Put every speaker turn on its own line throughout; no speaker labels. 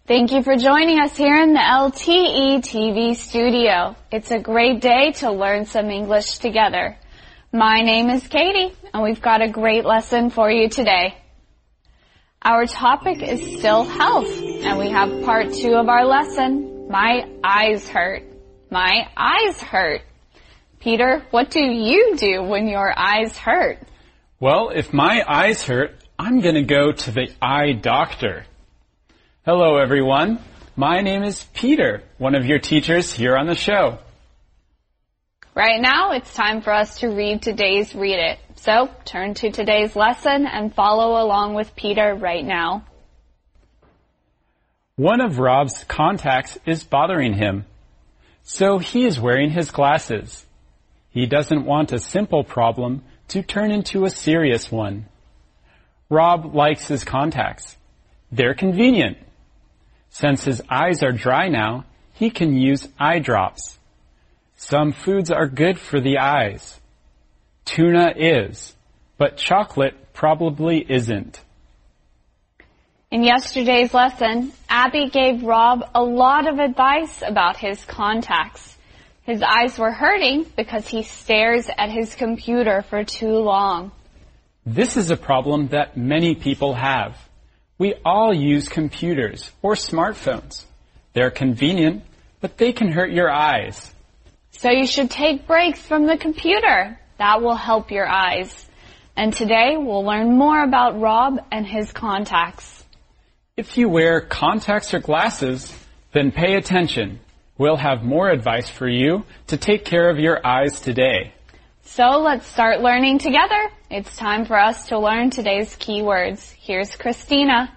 Thank you for joining us here in the LTE TV studio. It's a great day to learn some English together. My name is Katie, and we've got a great lesson for you today. Our topic is still health, and we have part 2 of our lesson, My Eyes Hurt. My eyes hurt. Peter, what do you do when your eyes hurt?
Well, if my eyes hurt, I'm going to go to the eye doctor. Hello, everyone. My name is Peter, one of your teachers here on the show.
Right now, it's time for us to read today's Read It. So, turn to today's lesson and follow along with Peter right now.
One of Rob's contacts is bothering him, so he is wearing his glasses. He doesn't want a simple problem to turn into a serious one. Rob likes his contacts. They're convenient. Since his eyes are dry now, he can use eye drops. Some foods are good for the eyes. Tuna is, but chocolate probably isn't.
In yesterday's lesson, Abby gave Rob a lot of advice about his contacts. His eyes were hurting because he stares at his computer for too long.
This is a problem that many people have. We all use computers or smartphones. They're convenient, but they can hurt your eyes.
So you should take breaks from the computer. That will help your eyes. And today we'll learn more about Rob and his contacts.
If you wear contacts or glasses, then pay attention. We'll have more advice for you to take care of your eyes today.
So let's start learning together. It's time for us to learn today's key words. Here's Christina.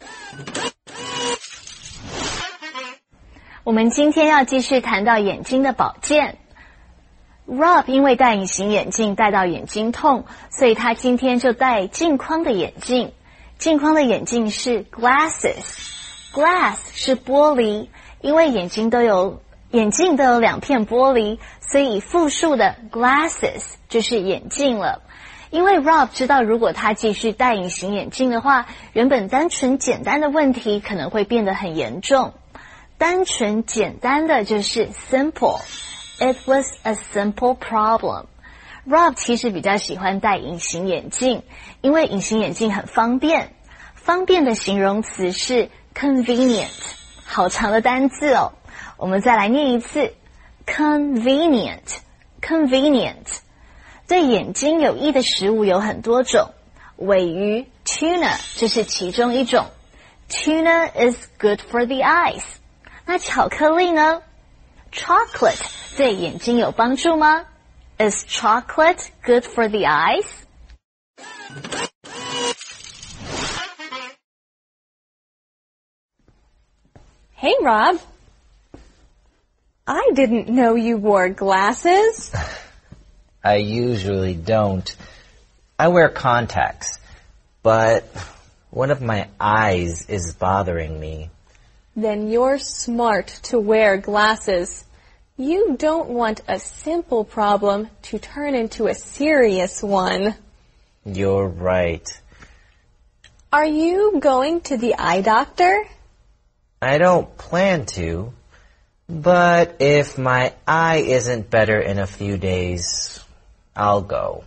我们今天要继续谈到眼睛的保健。Rob 因为戴隐形眼镜戴到眼睛痛，所以他今天就戴镜框的眼镜。镜框的眼镜是 glasses。Glass 是玻璃，因为眼镜都有2片玻璃，所以复数的 glasses 就是眼镜了。因为 Rob 知道如果他继续戴隐形眼镜的话，原本单纯简单的问题可能会变得很严重。单纯简单的就是 simple。It was a simple problem. Rob 其实比较喜欢戴隐形眼镜，因为隐形眼镜很方便。方便的形容词是 convenient。好长的单字哦，我们再来念一次 convenient。对眼睛有益的食物有很多种，鲔鱼 tuna 就是其中一种。Tuna is good for the eyes。那巧克力呢？ Chocolate 对眼睛有帮助吗？ Is chocolate good for the eyes?
Hey, Rob. I didn't know you wore glasses.
I usually don't. I wear contacts, but one of my eyes is bothering me.
Then you're smart to wear glasses. You don't want a simple problem to turn into a serious one.
You're right.
Are you going to the eye doctor?
I don't plan to, but if my eye isn't better in a few days, I'll go.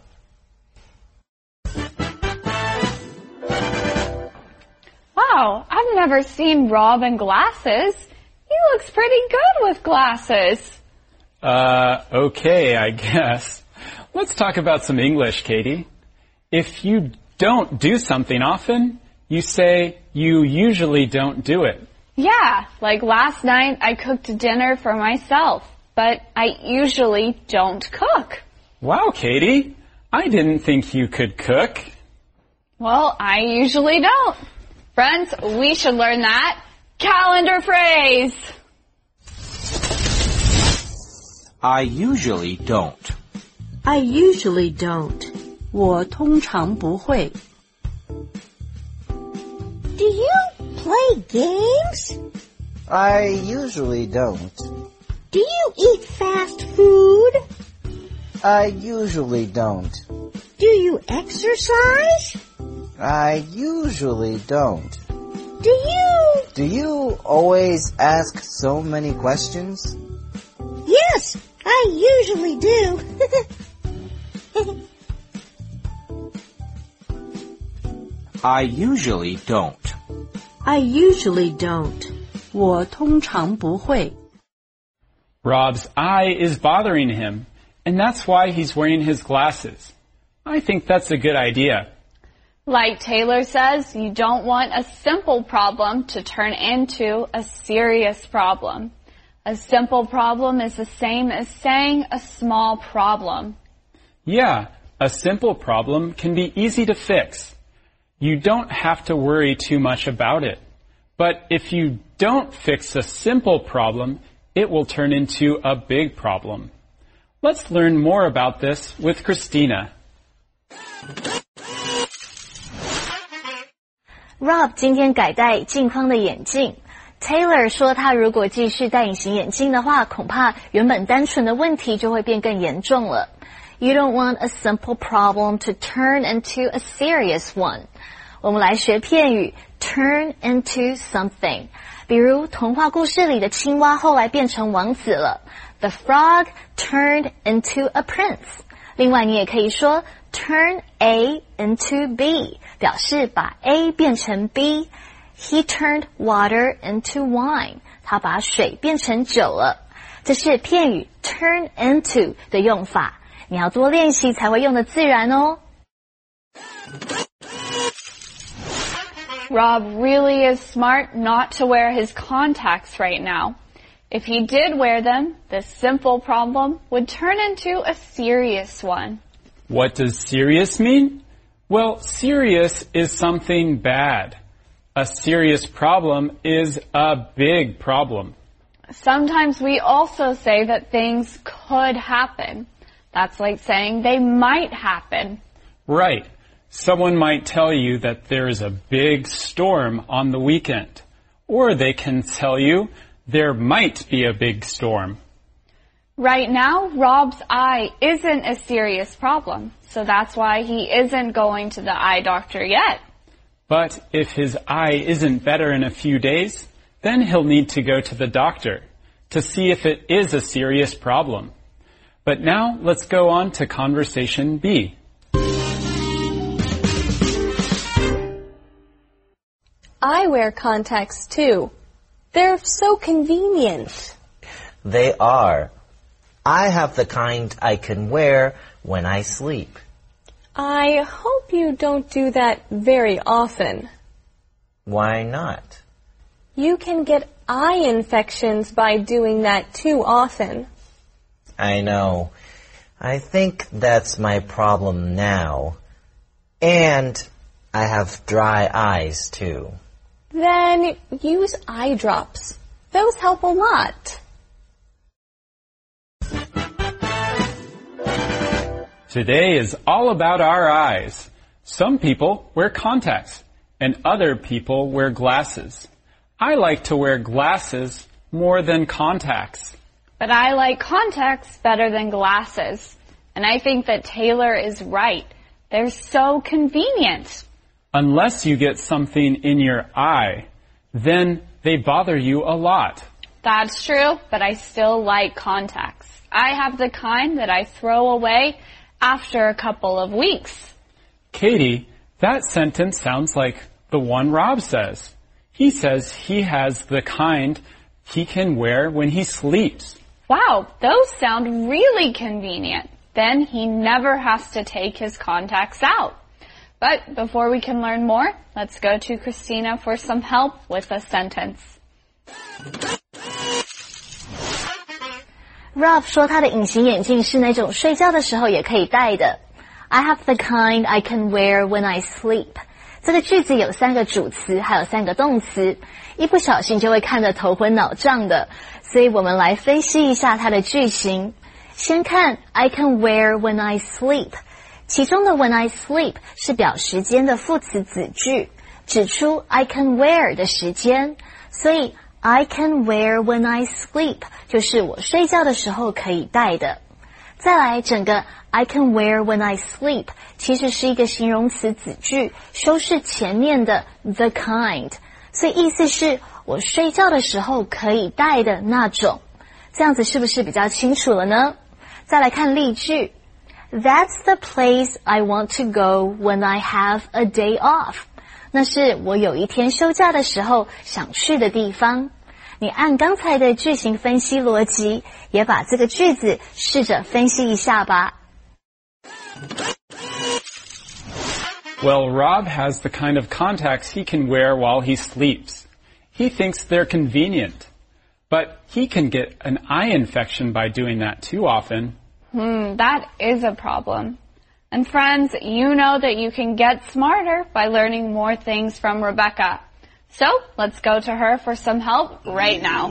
Wow, I've never seen Rob in glasses. He looks pretty good with glasses.
Okay, I guess. Let's talk about some English, Katie. If you don't do something often, you say you usually don't do it.
Yeah, like last night I cooked dinner for myself, but I usually don't cook.
Wow, Katie, I didn't think you could cook.
Well, I usually don't. Friends, we should learn that calendar phrase.
I usually don't.
I usually don't. 我通常不会。
Do you play games?
I usually don't.
Do you eat fast food?
I usually don't.
Do you exercise?
I usually don't.
Do you
Do you always ask so many questions?
Yes, I usually do.
I usually don't.
I usually don't. 我通常不会。
Rob's eye is bothering him, and that's why he's wearing his glasses. I think that's a good idea.
Like Taylor says, you don't want a simple problem to turn into a serious problem. A simple problem is the same as saying a small problem.
Yeah, a simple problem can be easy to fix. You don't have to worry too much about it. But if you don't fix a simple problem, it will turn into a big problem. Let's learn more about this with Christina.
Rob 今天改戴镜框的眼镜。Taylor 说他如果继续戴隐形眼镜的话，恐怕原本单纯的问题就会变更严重了。You don't want a simple problem to turn into a serious one. 我们来学片语 turn into something. 比如童话故事里的青蛙后来变成王子了。The frog turned into a prince. 另外你也可以说 turn A into B, 表示把 A 变成 B. He turned water into wine. 他把水变成酒了。这是片语 turn into 的用法，你要多练习才会用得自然哦。
Rob really is smart not to wear his contacts right now. If he did wear them, this simple problem would turn into a serious one.
What does serious mean? Well, serious is something bad. A serious problem is a big problem.
Sometimes we also say that things could happen. That's like saying they might happen.
Right. Someone might tell you that there is a big storm on the weekend. Or they can tell you there might be a big storm.
Right now, Rob's eye isn't a serious problem, so that's why he isn't going to the eye doctor yet.
But if his eye isn't better in a few days, then he'll need to go to the doctor to see if it is a serious problem. But now let's go on to conversation B.
I wear contacts too. They're so convenient.
They are. I have the kind I can wear when I sleep.
I hope you don't do that very often.
Why not?
You can get eye infections by doing that too often.
I know. I think that's my problem now. And I have dry eyes too.
Then use eye drops. Those help a lot.
Today is all about our eyes. Some people wear contacts, and other people wear glasses. I like to wear glasses more than contacts.
But I like contacts better than glasses. And I think that Taylor is right. They're so convenient.
Unless you get something in your eye, then they bother you a lot.
That's true, but I still like contacts. I have the kind that I throw away after a couple of weeks.
Katie, that sentence sounds like the one Rob says. He says he has the kind he can wear when he sleeps.
Wow, those sound really convenient. Then he never has to take his contacts out. But before we can learn more, let's go to Christina for some help with a sentence.
Rob 说他的隐形眼镜是那种睡觉的时候也可以戴的。I have the kind I can wear when I sleep. 这个句子有3个主词，还有3个动词，一不小心就会看得头昏脑胀的。所以我们来分析一下它的句型。先看 I can wear when I sleep. 其中的 when I sleep 是表时间的副词子句，指出 I can wear 的时间。所以I can wear when I sleep 就是我睡觉的时候可以戴的。再来整个 I can wear when I sleep 其实是一个形容词子句，修饰前面的 the kind， 所以意思是我睡觉的时候可以带的那种。这样子是不是比较清楚了呢？再来看例句。That's the place I want to go when I have a day off. 那是我有一天休假的时候想去的地方。你按刚才的句型分析逻辑，也把这个句子试着分析一下吧。
Well, Rob has the kind of contacts he can wear while he sleeps. He thinks they're convenient, but he can get an eye infection by doing that too often.
That is a problem. And friends, you know that you can get smarter by learning more things from Rebecca. So, let's go to her for some help right now.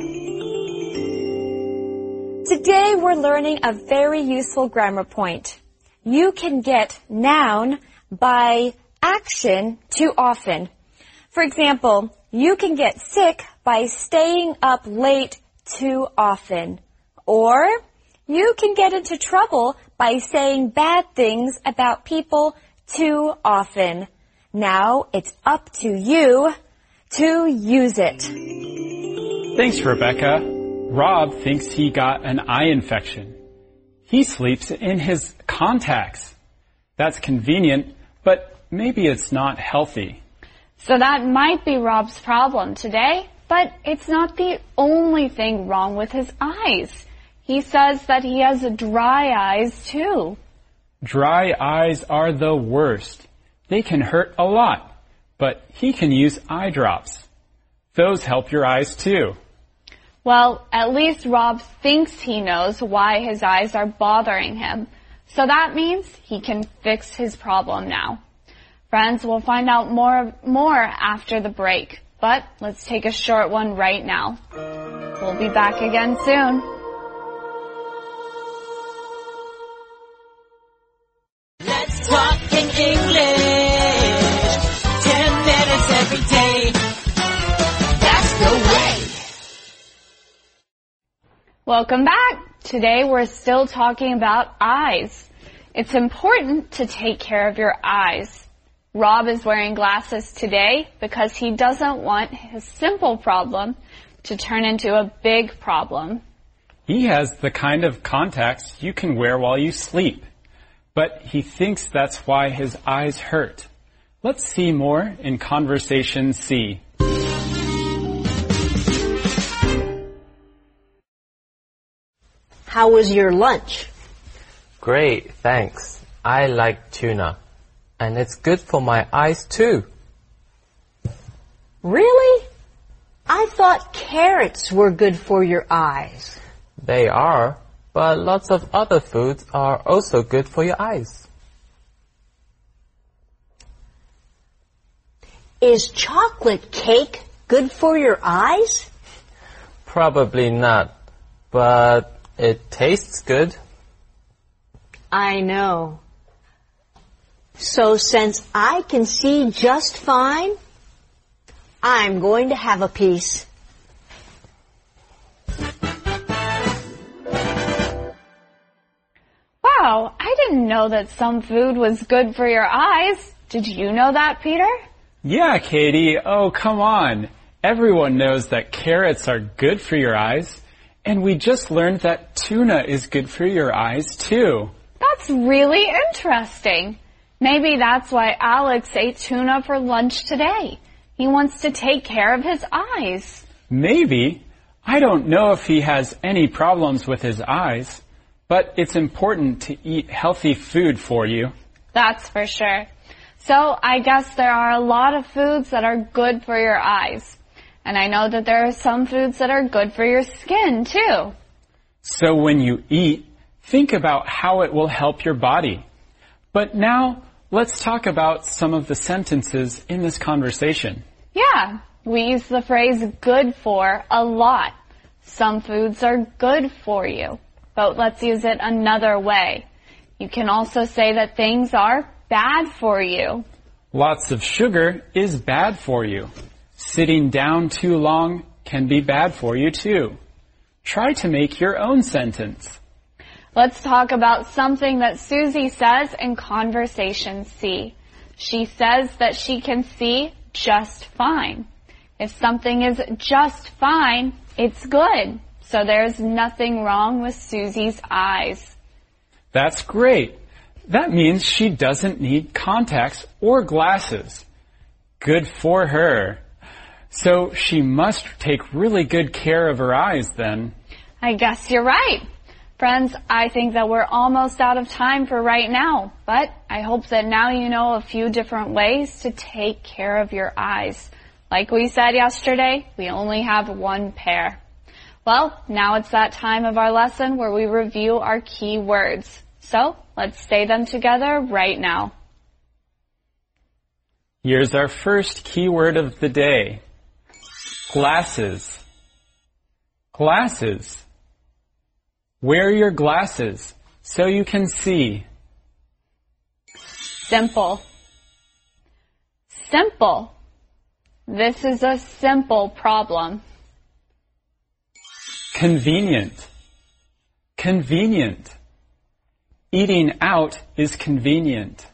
Today we're learning a very useful grammar point. You can get noun by action too often. For example, you can get sick by staying up late too often. Or, you can get into trouble by saying bad things about people too often. Now it's up to you to use it.
Thanks, Rebecca. Rob thinks he got an eye infection. He sleeps in his contacts. That's convenient, but maybe it's not healthy.
So that might be Rob's problem today, but it's not the only thing wrong with his eyes. He says that he has dry eyes too.
Dry eyes are the worst. They can hurt a lot, but he can use eye drops. Those help your eyes too.
Well, at least Rob thinks he knows why his eyes are bothering him. So that means he can fix his problem now. Friends, we'll find out more after the break, but let's take a short one right now. We'll be back again soon.
Let's talk in English. 10 minutes every day. That's the way.
Welcome back. Today we're still talking about eyes. It's important to take care of your eyes. Rob is wearing glasses today because he doesn't want his simple problem to turn into a big problem.
He has the kind of contacts you can wear while you sleep, but he thinks that's why his eyes hurt. Let's see more in Conversation C.
How was your lunch?
Great, thanks. I like tuna. And it's good for my eyes too.
Really? I thought carrots were good for your eyes.
They are, but lots of other foods are also good for your eyes.
Is chocolate cake good for your eyes?
Probably not, but it tastes good.
I know. So since I can see just fine, I'm going to have a piece.
Wow, I didn't know that some food was good for your eyes. Did you know that, Peter?
Yeah, Katie. Oh, come on. Everyone knows that carrots are good for your eyes. And we just learned that tuna is good for your eyes, too.
That's really interesting. Maybe that's why Alex ate tuna for lunch today. He wants to take care of his eyes.
Maybe. I don't know if he has any problems with his eyes, but it's important to eat healthy food for you.
That's for sure. So I guess there are a lot of foods that are good for your eyes. And I know that there are some foods that are good for your skin, too.
So when you eat, think about how it will help your body. But now, let's talk about some of the sentences in this conversation.
Yeah, we use the phrase good for a lot. Some foods are good for you. But let's use it another way. You can also say that things are bad for you.
Lots of sugar is bad for you. Sitting down too long can be bad for you too. Try to make your own sentence.
Let's talk about something that Susie says in Conversation C. She says that she can see just fine. If something is just fine, it's good. So there's nothing wrong with Susie's eyes.
That's great. That means she doesn't need contacts or glasses. Good for her. So she must take really good care of her eyes then.
I guess you're right. Friends, I think that we're almost out of time for right now, but I hope that now you know a few different ways to take care of your eyes. Like we said yesterday, we only have one pair. Well, now it's that time of our lesson where we review our key words. So, let's say them together right now.
Here's our first key word of the day. Glasses. Glasses. Wear your glasses so you can see.
Simple. Simple. This is a simple problem.
Convenient. Convenient. Eating out is convenient.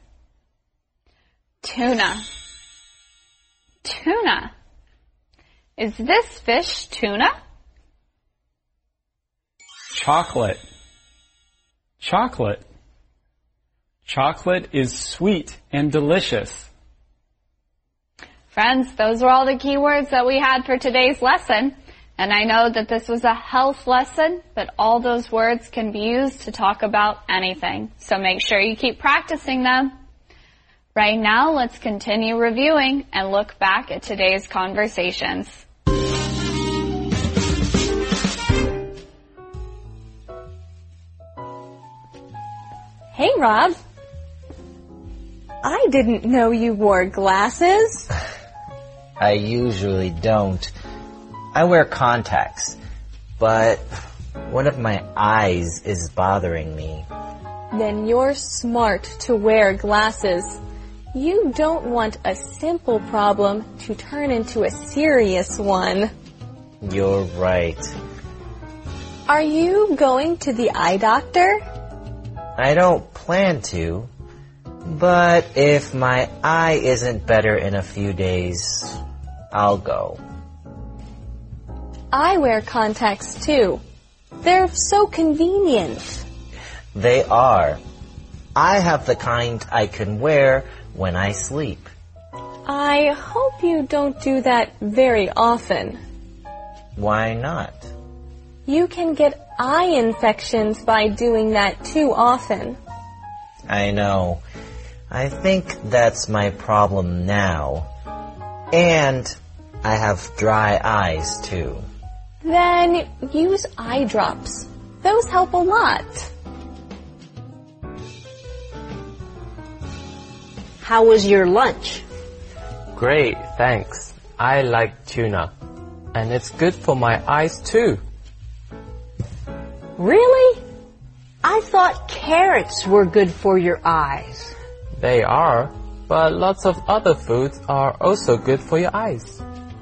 Tuna. Tuna. Is this fish tuna?
Chocolate. Chocolate. Chocolate is sweet and delicious.
Friends, those were all the key words that we had for today's lesson. And I know that this was a health lesson, but all those words can be used to talk about anything. So make sure you keep practicing them. Right now, let's continue reviewing and look back at today's conversations.
Hey, Rob. I didn't know you wore glasses.
I usually don't. I wear contacts, but one of my eyes is bothering me.
Then you're smart to wear glasses. You don't want a simple problem to turn into a serious one.
You're right.
Are you going to the eye doctor?
I don't plan to, but if my eye isn't better in a few days, I'll go.
I wear contacts too. They're so convenient.
They are. I have the kind I can wear when I sleep.
I hope you don't do that very often.
Why not?
You can get eye infections by doing that too often.
I know. I think that's my problem now. And I have dry eyes too.
Then use eye drops. Those help a lot.
How was your lunch?
Great, thanks. I like tuna. And it's good for my eyes too.
Really? I thought carrots were good for your eyes.
They are, but lots of other foods are also good for your eyes.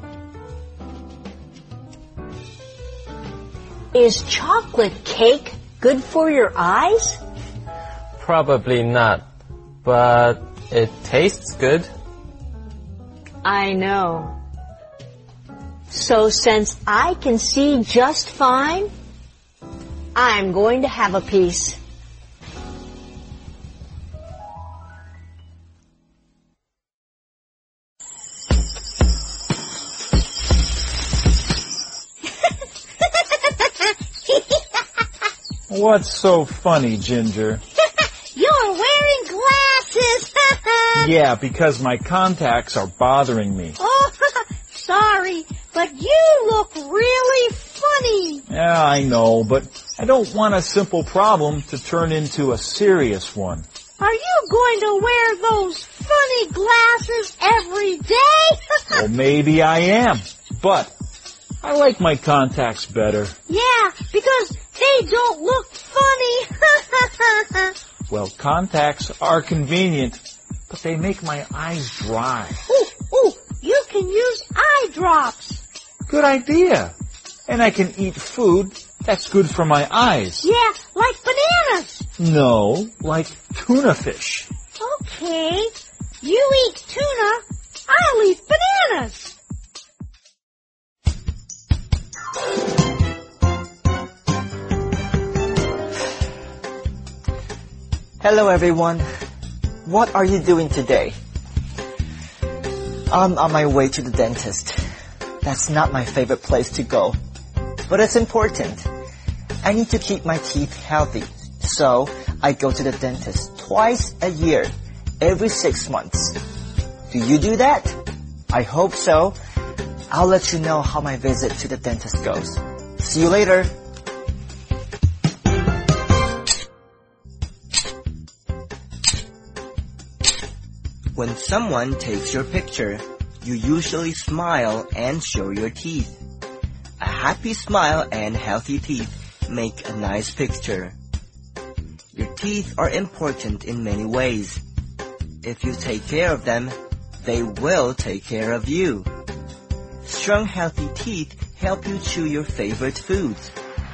Is chocolate cake good for your eyes?
Probably not, but it tastes good.
I know. So since I can see just fine, I'm going to have a piece.
What's so funny, Ginger?
You're wearing glasses.
Yeah, because my contacts are bothering me.
Oh, sorry, but you look really funny.
Yeah, I know, but I don't want a simple problem to turn into a serious one.
Are you going to wear those funny glasses every day?
Well, maybe I am, but I like my contacts better.
Yeah, because they don't look funny.
Well, contacts are convenient, but they make my eyes dry.
Ooh, you can use eye drops.
Good idea. And I can eat food that's good for my eyes.
Yeah, like bananas.
No, like tuna fish.
Okay, you eat tuna, I'll eat bananas.
Hello everyone. What are you doing today? I'm on my way to the dentist. That's not my favorite place to go, but it's important. I need to keep my teeth healthy, so I go to the dentist twice a year, every 6 months. Do you do that? I hope so. I'll let you know how my visit to the dentist goes. See you later.
When someone takes your picture, you usually smile and show your teeth. A happy smile and healthy teeth make a nice picture. Your teeth are important in many ways. If you take care of them, they will take care of you. Strong, healthy teeth help you chew your favorite foods.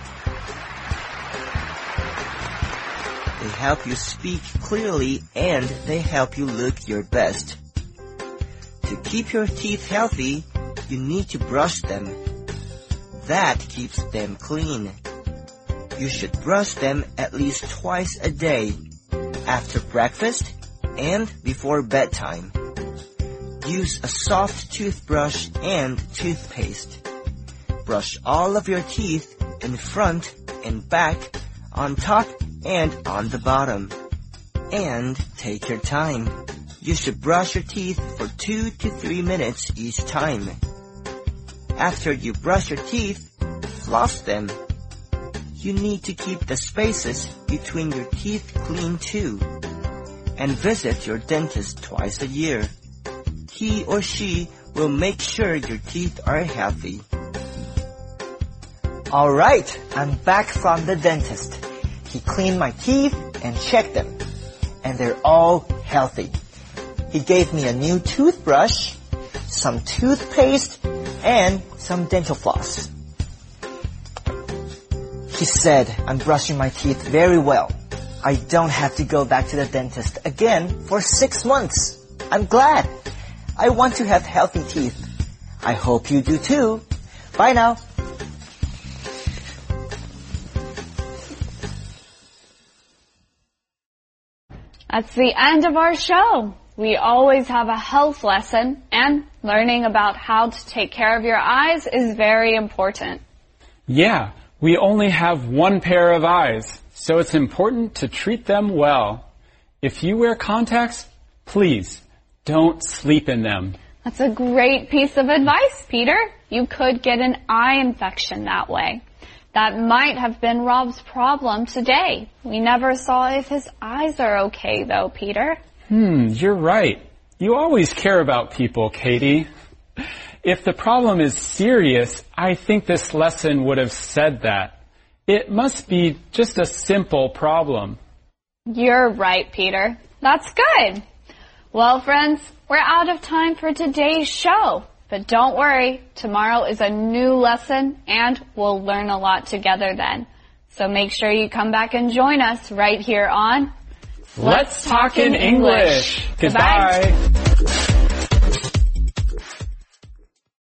They help you speak clearly and they help you look your best. To keep your teeth healthy, you need to brush them. That keeps them clean. You should brush them at least twice a day, after breakfast and before bedtime. Use a soft toothbrush and toothpaste. Brush all of your teeth in front and back, on top and on the bottom. And take your time. You should brush your teeth for 2 to 3 minutes each time. After you brush your teeth, floss them. You need to keep the spaces between your teeth clean too. And visit your dentist twice a year. He or she will make sure your teeth are healthy.
Alright, I'm back from the dentist. He cleaned my teeth and checked them. And they're all healthy. He gave me a new toothbrush, some toothpaste, and some dental floss. He said I'm brushing my teeth very well. I don't have to go back to the dentist again for 6 months. I'm glad. I want to have healthy teeth. I hope you do too. Bye now.
That's the end of our show. We always have a health lesson, and learning about how to take care of your eyes is very important.
Yeah, we only have one pair of eyes, so it's important to treat them well. If you wear contacts, please don't sleep in them.
That's a great piece of advice, Peter. You could get an eye infection that way. That might have been Rob's problem today. We never saw if his eyes are okay, though, Peter.
You're right. You always care about people, Katie. If the problem is serious, I think this lesson would have said that. It must be just a simple problem.
You're right, Peter. That's good. Well, friends, we're out of time for today's show. But don't worry, tomorrow is a new lesson and we'll learn a lot together then. So make sure you come back and join us right here on
Let's Talk in English. Goodbye.